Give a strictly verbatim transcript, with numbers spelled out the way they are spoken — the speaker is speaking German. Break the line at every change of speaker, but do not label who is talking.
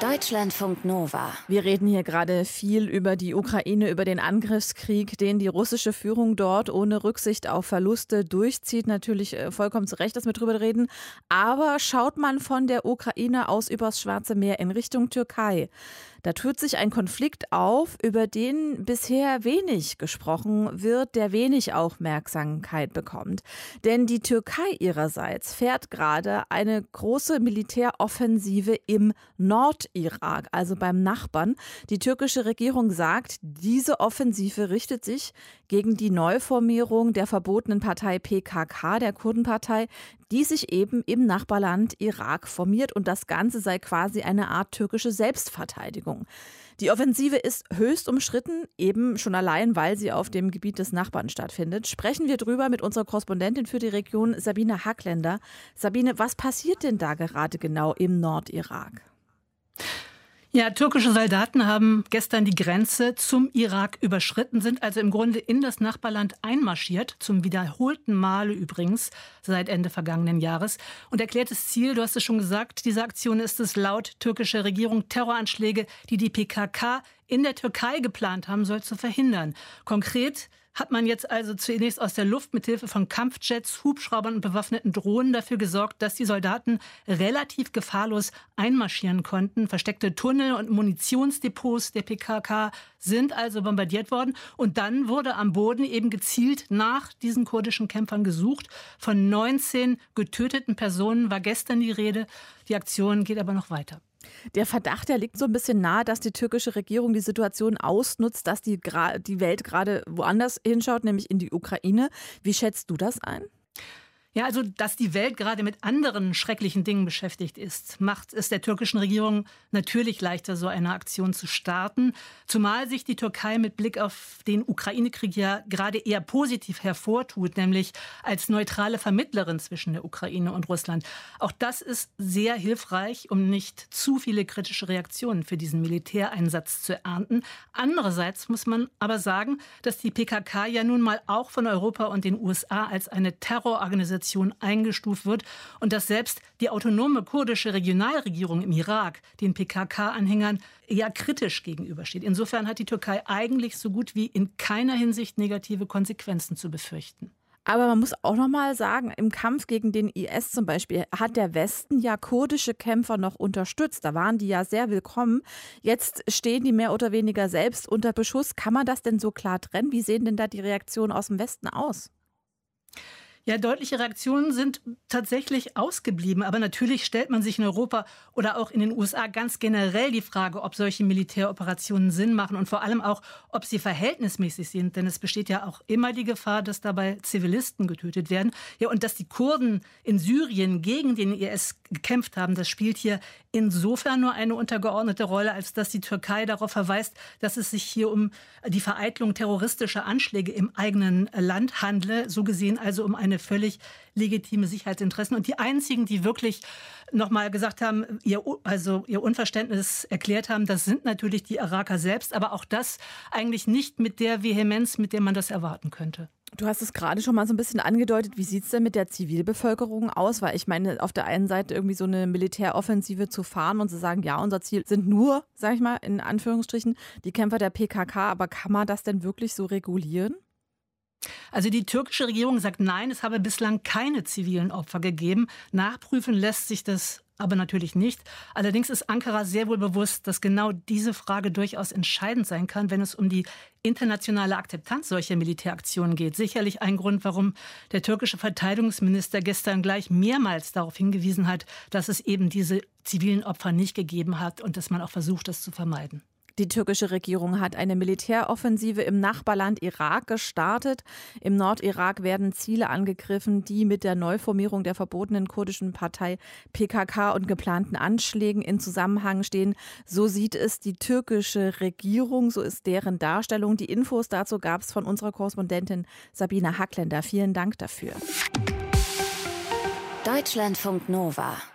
Deutschlandfunk Nova.
Wir reden hier gerade viel über die Ukraine, über den Angriffskrieg, den die russische Führung dort ohne Rücksicht auf Verluste durchzieht. Natürlich vollkommen zu Recht, dass wir drüber reden. Aber schaut man von der Ukraine aus übers Schwarze Meer in Richtung Türkei, da tut sich ein Konflikt auf, über den bisher wenig gesprochen wird, der wenig Aufmerksamkeit bekommt. Denn die Türkei ihrerseits fährt gerade eine große Militäroffensive im Nordirak, also beim Nachbarn. Die türkische Regierung sagt, diese Offensive richtet sich gegen die Neuformierung der verbotenen Partei P K K, der Kurdenpartei, die sich eben im Nachbarland Irak formiert, und das Ganze sei quasi eine Art türkische Selbstverteidigung. Die Offensive ist höchst umstritten, eben schon allein, weil sie auf dem Gebiet des Nachbarn stattfindet. Sprechen wir drüber mit unserer Korrespondentin für die Region, Sabine Hackländer. Sabine, was passiert denn da gerade genau im Nordirak?
Ja, türkische Soldaten haben gestern die Grenze zum Irak überschritten, sind also im Grunde in das Nachbarland einmarschiert, zum wiederholten Male übrigens seit Ende vergangenen Jahres. Und erklärtes Ziel, du hast es schon gesagt, dieser Aktion ist es laut türkischer Regierung, Terroranschläge, die die P K K in der Türkei geplant haben soll, zu verhindern. Konkret hat man jetzt also zunächst aus der Luft mithilfe von Kampfjets, Hubschraubern und bewaffneten Drohnen dafür gesorgt, dass die Soldaten relativ gefahrlos einmarschieren konnten. Versteckte Tunnel und Munitionsdepots der P K K sind also bombardiert worden. Und dann wurde am Boden eben gezielt nach diesen kurdischen Kämpfern gesucht. Von neunzehn getöteten Personen war gestern die Rede. Die Aktion geht aber noch weiter.
Der Verdacht, der liegt so ein bisschen nahe, dass die türkische Regierung die Situation ausnutzt, dass die, die Welt gerade woanders hinschaut, nämlich in die Ukraine. Wie schätzt du das ein?
Ja, also, dass die Welt gerade mit anderen schrecklichen Dingen beschäftigt ist, macht es der türkischen Regierung natürlich leichter, so eine Aktion zu starten. Zumal sich die Türkei mit Blick auf den Ukraine-Krieg ja gerade eher positiv hervortut, nämlich als neutrale Vermittlerin zwischen der Ukraine und Russland. Auch das ist sehr hilfreich, um nicht zu viele kritische Reaktionen für diesen Militäreinsatz zu ernten. Andererseits muss man aber sagen, dass die P K K ja nun mal auch von Europa und den U S A als eine Terrororganisation eingestuft wird und dass selbst die autonome kurdische Regionalregierung im Irak den P K K-Anhängern eher kritisch gegenübersteht. Insofern hat die Türkei eigentlich so gut wie in keiner Hinsicht negative Konsequenzen zu befürchten.
Aber man muss auch noch mal sagen, im Kampf gegen den I S zum Beispiel hat der Westen ja kurdische Kämpfer noch unterstützt. Da waren die ja sehr willkommen. Jetzt stehen die mehr oder weniger selbst unter Beschuss. Kann man das denn so klar trennen? Wie sehen denn da die Reaktionen aus dem Westen aus?
Ja, deutliche Reaktionen sind tatsächlich ausgeblieben. Aber natürlich stellt man sich in Europa oder auch in den U S A ganz generell die Frage, ob solche Militäroperationen Sinn machen und vor allem auch, ob sie verhältnismäßig sind. Denn es besteht ja auch immer die Gefahr, dass dabei Zivilisten getötet werden. Ja, und dass die Kurden in Syrien gegen den I S gekämpft haben, das spielt hier insofern nur eine untergeordnete Rolle, als dass die Türkei darauf verweist, dass es sich hier um die Vereitelung terroristischer Anschläge im eigenen Land handle. So gesehen also um eine völlig legitime Sicherheitsinteressen. Und die einzigen, die wirklich noch mal gesagt haben, ihr, also ihr Unverständnis erklärt haben, das sind natürlich die Iraker selbst. Aber auch das eigentlich nicht mit der Vehemenz, mit der man das erwarten könnte.
Du hast es gerade schon mal so ein bisschen angedeutet. Wie sieht es denn mit der Zivilbevölkerung aus? Weil ich meine, auf der einen Seite irgendwie so eine Militäroffensive zu fahren und zu sagen, ja, unser Ziel sind nur, sag ich mal, in Anführungsstrichen, die Kämpfer der P K K. Aber kann man das denn wirklich so regulieren?
Also die türkische Regierung sagt, nein, es habe bislang keine zivilen Opfer gegeben. Nachprüfen lässt sich das aber natürlich nicht. Allerdings ist Ankara sehr wohl bewusst, dass genau diese Frage durchaus entscheidend sein kann, wenn es um die internationale Akzeptanz solcher Militäraktionen geht. Sicherlich ein Grund, warum der türkische Verteidigungsminister gestern gleich mehrmals darauf hingewiesen hat, dass es eben diese zivilen Opfer nicht gegeben hat und dass man auch versucht, das zu vermeiden.
Die türkische Regierung hat eine Militäroffensive im Nachbarland Irak gestartet. Im Nordirak werden Ziele angegriffen, die mit der Neuformierung der verbotenen kurdischen Partei P K K und geplanten Anschlägen in Zusammenhang stehen. So sieht es die türkische Regierung, so ist deren Darstellung. Die Infos dazu gab es von unserer Korrespondentin Sabine Hackländer. Vielen Dank dafür.
Deutschlandfunk Nova.